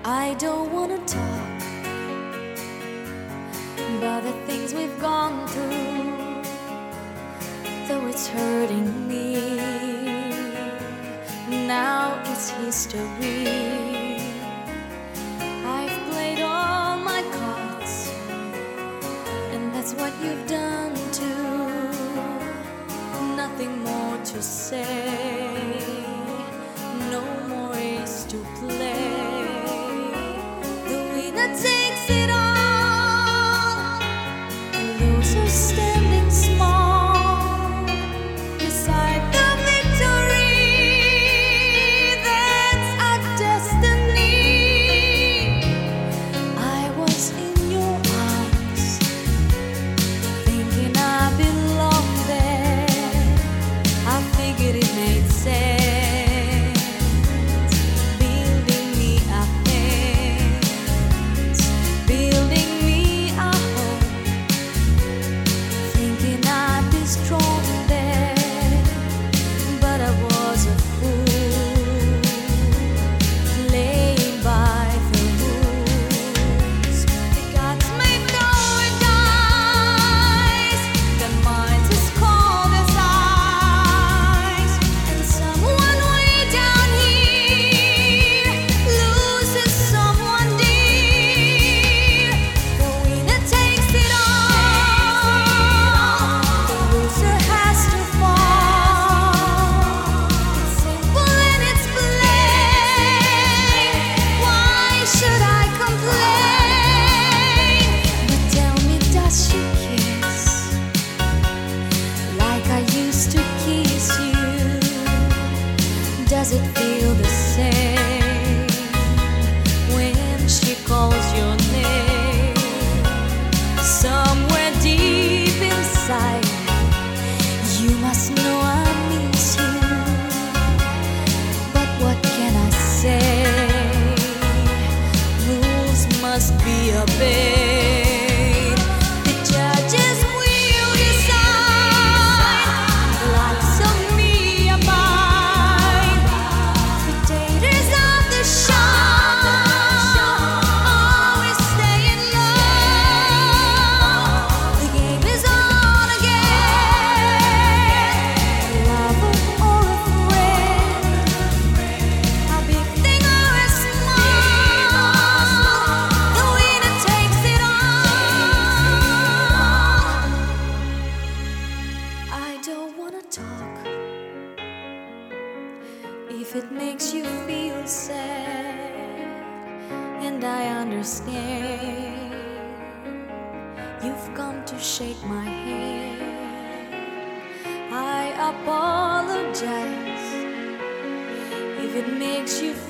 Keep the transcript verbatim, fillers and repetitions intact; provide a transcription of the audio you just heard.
I don't wanna talk about the things we've gone through, though it's hurting me. Now it's history. I've played all my cards, and that's what you've done too. Nothing more to say, no more ace to play. The winner takes it all, the loser standing small beside the victory. That's our destiny. I was in your arms, thinking I belonged there. I figured it made sense. Does it feel the same when she calls your name? Somewhere deep inside, you must know I miss you. But what can I say? Rules must be obeyed. The judges will decide. Likes of me are mine. Dictators of the show always stay in love. The game is on again. A lover or a friend, a big thing or a small, the winner takes it all. I don't wanna talk if it makes you feel sad, and I understand. You've come to shake my hand. I apologize if it makes you